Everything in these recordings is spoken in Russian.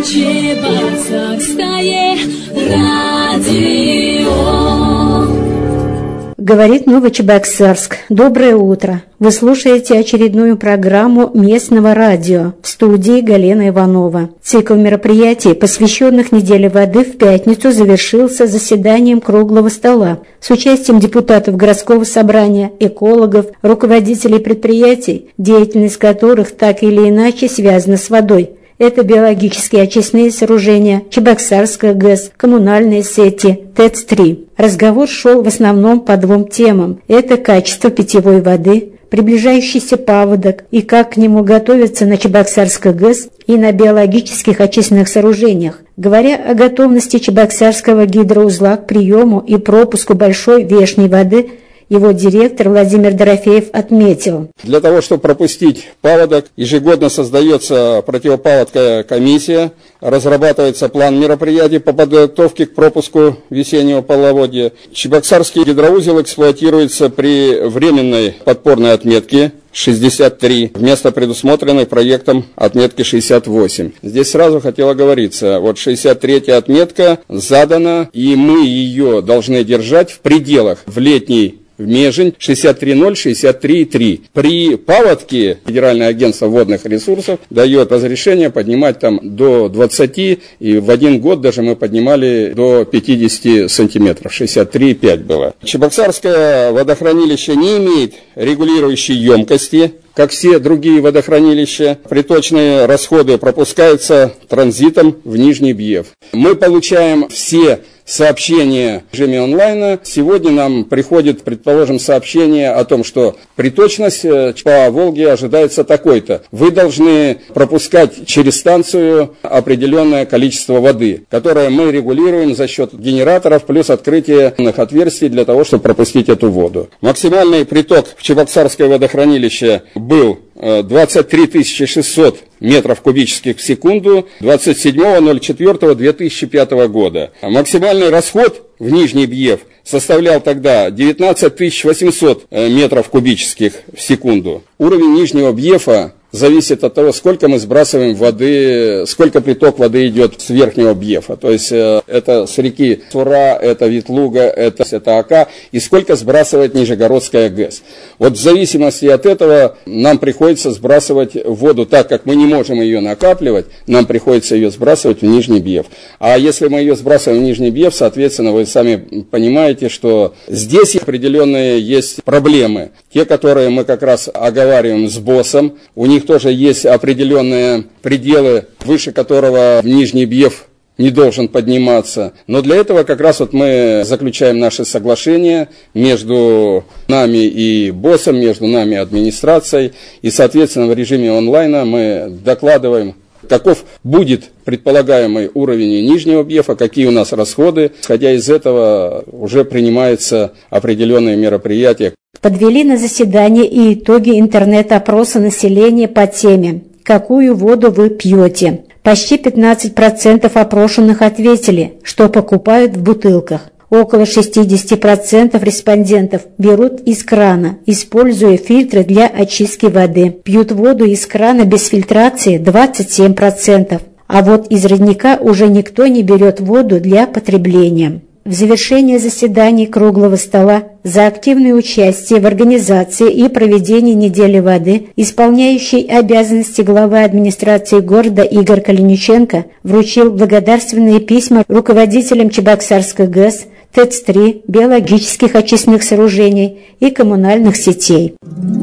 Чебоксарское радио. Говорит Новочебоксарск. Доброе утро. Вы слушаете очередную программу местного радио. В студии Галина Иванова. Цикл мероприятий, посвященных неделе воды, в пятницу завершился заседанием круглого стола с участием депутатов городского собрания, экологов, руководителей предприятий, деятельность которых так или иначе связана с водой. Это биологические очистные сооружения, Чебоксарская ГЭС, коммунальные сети, ТЭЦ-3. Разговор шел в основном по двум темам. Это качество питьевой воды, приближающийся паводок и как к нему готовиться на Чебоксарской ГЭС и на биологических очистных сооружениях. Говоря о готовности Чебоксарского гидроузла к приему и пропуску большой вешней воды, его директор Владимир Дорофеев отметил. Для того, чтобы пропустить паводок, ежегодно создается противопаводковая комиссия, разрабатывается план мероприятий по подготовке к пропуску весеннего половодья. Чебоксарский гидроузел эксплуатируется при временной подпорной отметке 63, вместо предусмотренной проектом отметки 68. Здесь сразу хотел оговориться, вот 63-я отметка задана, и мы ее должны держать в пределах в летний межень 63.0, 63.3. При паводке Федеральное агентство водных ресурсов дает разрешение поднимать там до 20, и в один год даже мы поднимали до 50 сантиметров, 63,5 было. Чебоксарское водохранилище не имеет регулирующей емкости, как все другие водохранилища. Приточные расходы пропускаются транзитом в Нижний Бьев. Мы получаем все сообщения в режиме онлайна. Сегодня нам приходит, предположим, сообщение о том, что приточность по Волге ожидается такой-то. Вы должны пропускать через станцию определенное количество воды, которое мы регулируем за счет генераторов плюс открытия отверстий для того, чтобы пропустить эту воду. Максимальный приток в Чебоксарское водохранилище был 23 600 метров кубических в секунду 27.04.2005 года. Максимальный расход в Нижний Бьев составлял тогда 19 800 метров кубических в секунду. Уровень Нижнего Бьефа зависит от того, сколько мы сбрасываем воды, сколько приток воды идет с верхнего Бьефа. То есть это с реки Сура, это Ветлуга, это Ока, и сколько сбрасывает Нижегородская ГЭС. Вот в зависимости от этого нам приходится сбрасывать воду, так как мы не можем ее накапливать, нам приходится ее сбрасывать в Нижний Бьев. А если мы ее сбрасываем в Нижний Бьев, соответственно, вы сами понимаете, что здесь определенные есть проблемы. Те, которые мы как раз оговариваем с БОСом, у них тоже есть определенные пределы, выше которого Нижний Бьев не должен подниматься. Но для этого как раз вот мы заключаем наши соглашения между нами и БОСом, между нами и администрацией. И, соответственно, в режиме онлайна мы докладываем, каков будет предполагаемый уровень Нижнего Бьефа, какие у нас расходы. Исходя из этого уже принимаются определенные мероприятия. Подвели на заседании и итоги интернет-опроса населения по теме «Какую воду вы пьете?». Почти 15% опрошенных ответили, что покупают в бутылках. Около 60% респондентов берут из крана, используя фильтры для очистки воды. Пьют воду из крана без фильтрации 27%. А вот из родника уже никто не берет воду для потребления. В завершение заседаний круглого стола за активное участие в организации и проведении недели воды исполняющий обязанности главы администрации города Игорь Калиниченко вручил благодарственные письма руководителям Чебоксарской ГЭС, ТЭЦ-3, биологических очистных сооружений и коммунальных сетей.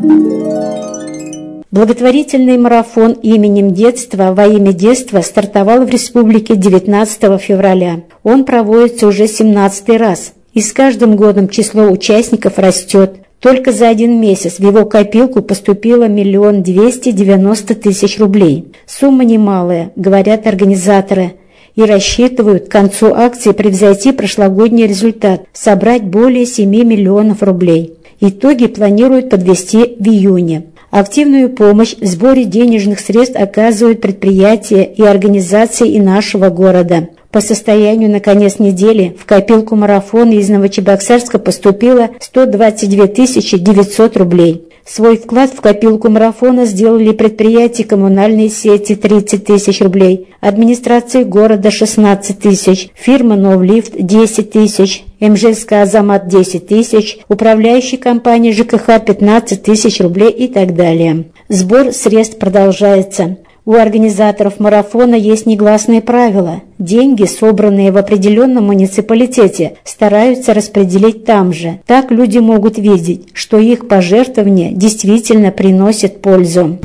Благотворительный марафон именем детства во имя детства стартовал в республике 19 февраля. Он проводится уже 17-й раз, и с каждым годом число участников растет. Только за один месяц в его копилку поступило 1 290 000 рублей. Сумма немалая, говорят организаторы, и рассчитывают к концу акции превзойти прошлогодний результат – собрать более 7 миллионов рублей. Итоги планируют подвести в июне. Активную помощь в сборе денежных средств оказывают предприятия и организации и нашего города. По состоянию на конец недели в копилку марафона из Новочебоксарска поступило 122 900 рублей. Свой вклад в копилку марафона сделали предприятия коммунальной сети 30 тысяч рублей, администрации города 16 тысяч, фирма «Новлифт» 10 тысяч, МЖСК «Азамат» 10 тысяч, управляющей компании ЖКХ 15 тысяч рублей и так далее. Сбор средств продолжается. У организаторов марафона есть негласные правила. Деньги, собранные в определенном муниципалитете, стараются распределить там же. Так люди могут видеть, что их пожертвования действительно приносят пользу.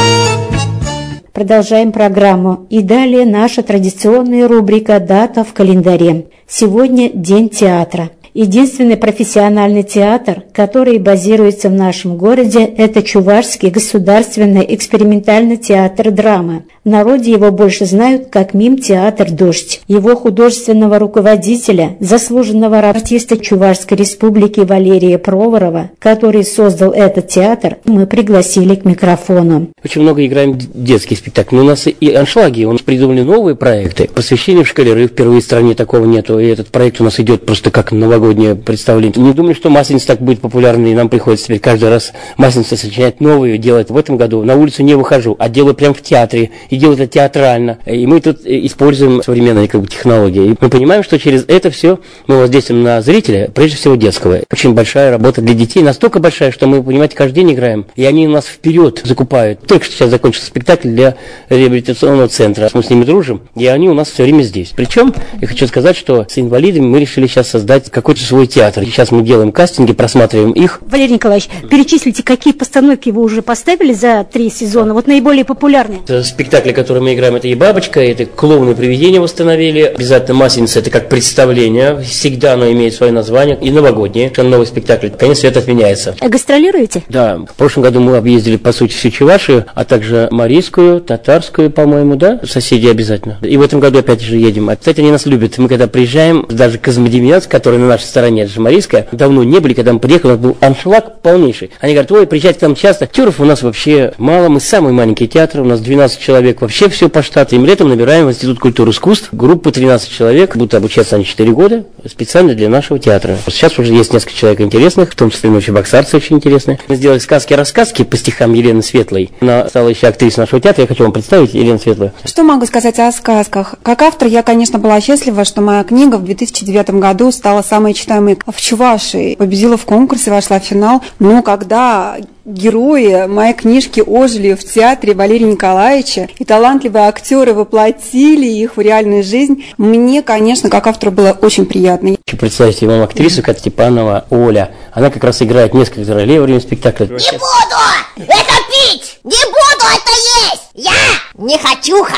Продолжаем программу. И далее наша традиционная рубрика «Дата в календаре». Сегодня День театра. Единственный профессиональный театр, который базируется в нашем городе, это Чувашский государственный экспериментальный театр драмы. В народе его больше знают как МИМ-театр «Дождь». Его художественного руководителя, заслуженного артиста Чувашской республики Валерия Проворова, который создал этот театр, мы пригласили к микрофону. Очень много играем детские спектакли. Но у нас и аншлаги, у нас придумали новые проекты. Посвящение в школяры, впервые в стране такого нету. И этот проект у нас идет просто как новогоднее представление. Не думаю, что Масленица так будет популярной, и нам приходится теперь каждый раз Масленица сочинять новые, делать. В этом году на улицу не выхожу, а делаю прямо в театре. И делаю это театрально. И мы тут используем современные технологии. И мы понимаем, что через это все мы воздействуем на зрителя, прежде всего детского. Очень большая работа для детей, настолько большая, что мы, понимаете, каждый день играем. И они у нас вперед закупают. Только что сейчас закончился спектакль для реабилитационного центра. Мы с ними дружим, и они у нас все время здесь. Причем, я хочу сказать, что с инвалидами мы решили сейчас создать какой-то свой театр. Сейчас мы делаем кастинги, просматриваем их. Валерий Николаевич, перечислите, какие постановки вы уже поставили за 3 сезона, вот наиболее популярные? Спектакли, которые мы играем, это и «Бабочка», это «Клоуны привидения» восстановили. Обязательно «Масленица» — это как представление. Всегда оно имеет свое название. И новогоднее, новый спектакль. Конец света отменяется. А гастролируете? Да. В прошлом году мы объездили, по сути, всю Чувашию, а также Марийскую, Татарскую, по-моему, да? Соседи обязательно. И в этом году опять же едем. Кстати, они нас любят. Мы когда приезжаем, даже Козмодемьянск, который на нашей стороне, это же Марийская, давно не были, когда мы приехали, у нас был аншлаг полнейший. Они говорят: ой, приезжайте к нам часто. Актеров у нас вообще мало, мы самый маленький театр, у нас 12 человек, вообще все по штату. И мы летом набираем в Институт культуры и искусств группу 13 человек, будут обучаться они 4 года, специально для нашего театра. Сейчас уже есть несколько человек интересных, в том числе новочебоксарцы очень интересные. Мы сделали сказки-рассказки по стихам Елены Светлой. Она стала еще актрисой нашего театра. Я хочу вам представить Елену Светлую. Что могу сказать о сказках? Как автор я, конечно, была счастлива, что моя книга в 2009 году стала самой читаемой в Чувашии. Победила в конкурсе, вошла в финал. Но когда герои моей книжки ожили в театре Валерия Николаевича, и талантливые актеры воплотили их в реальную жизнь, мне, конечно, как автору было очень приятно. Хочу представить вам актрису, как Степанова Оля. Она как раз играет несколько ролей во время спектакля. Не буду это пить! Не буду это есть! Я не хочуха!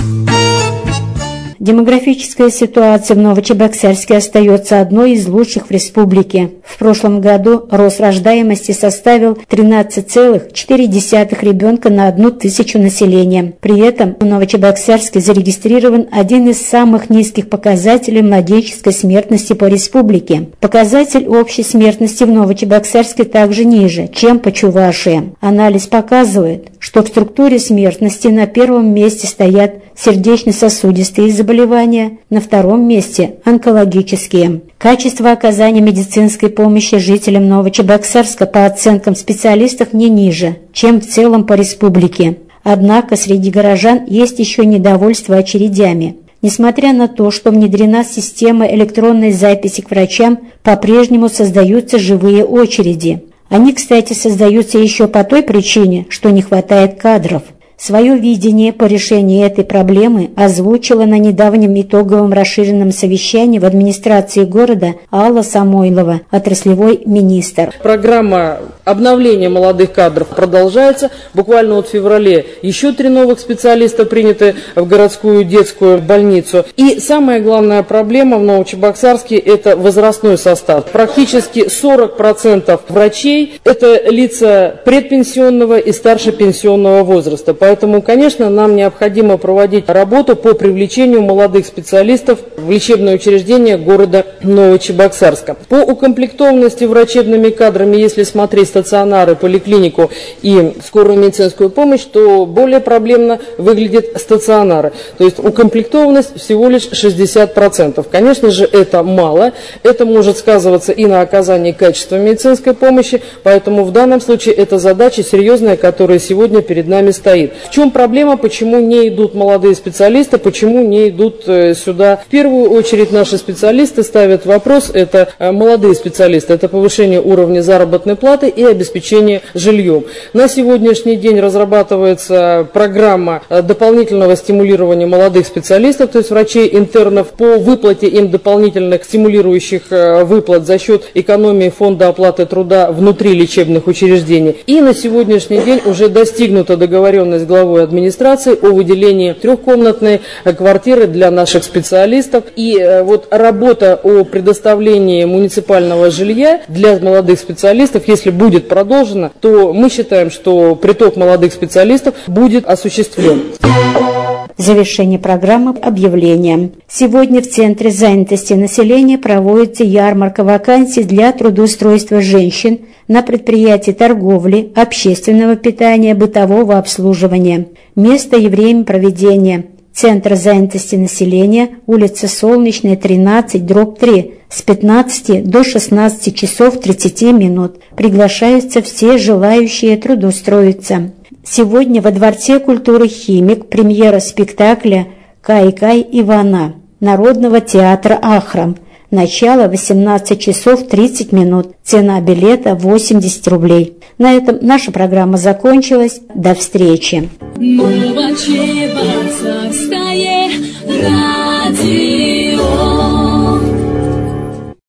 Демографическая ситуация в Новочебоксарске остается одной из лучших в республике. В прошлом году рост рождаемости составил 13,4 ребенка на 1 тысячу населения. При этом в Новочебоксарске зарегистрирован один из самых низких показателей младенческой смертности по республике. Показатель общей смертности в Новочебоксарске также ниже, чем по Чувашии. Анализ показывает, что в структуре смертности на первом месте стоят сердечно-сосудистые заболевания, на втором месте – онкологические. Качество оказания медицинской помощи жителям Новочебоксарска по оценкам специалистов не ниже, чем в целом по республике. Однако среди горожан есть еще недовольство очередями. Несмотря на то, что внедрена система электронной записи к врачам, по-прежнему создаются живые очереди. Они, кстати, создаются еще по той причине, что не хватает кадров. Свое видение по решению этой проблемы озвучила на недавнем итоговом расширенном совещании в администрации города Алла Самойлова, отраслевой министр. Программа обновления молодых кадров продолжается. Буквально вот в феврале еще 3 новых специалиста приняты в городскую детскую больницу. И самая главная проблема в Новочебоксарске – это возрастной состав. Практически 40% врачей – это лица предпенсионного и старшепенсионного возраста. Поэтому, конечно, нам необходимо проводить работу по привлечению молодых специалистов в лечебные учреждения города Новочебоксарска. По укомплектованности врачебными кадрами, если смотреть стационары, поликлинику и скорую медицинскую помощь, то более проблемно выглядят стационары. То есть укомплектованность всего лишь 60%. Конечно же, это мало. Это может сказываться и на оказании качественной медицинской помощи, поэтому в данном случае это задача серьезная, которая сегодня перед нами стоит. В чем проблема, почему не идут молодые специалисты, почему не идут сюда? В первую очередь наши специалисты ставят вопрос, это молодые специалисты, это повышение уровня заработной платы и обеспечение жильем. На сегодняшний день разрабатывается программа дополнительного стимулирования молодых специалистов, то есть врачей-интернов, по выплате им дополнительных стимулирующих выплат за счет экономии фонда оплаты труда внутри лечебных учреждений. И на сегодняшний день уже достигнута договоренность с главой администрации о выделении трехкомнатной квартиры для наших специалистов. И вот работа о предоставлении муниципального жилья для молодых специалистов, если будет продолжена, то мы считаем, что приток молодых специалистов будет осуществлен. В завершении программы объявления. Сегодня в Центре занятости населения проводится ярмарка вакансий для трудоустройства женщин на предприятии торговли, общественного питания, бытового обслуживания. Место и время проведения. Центр занятости населения, улица Солнечная, 13/3, с 15 до 16 часов 30 минут. Приглашаются все желающие трудоустроиться. Сегодня во Дворце культуры «Химик» премьера спектакля «Кай-Кай Ивана» Народного театра «Ахрам». Начало 18 часов 30 минут. Цена билета 80 рублей. На этом наша программа закончилась. До встречи. Радио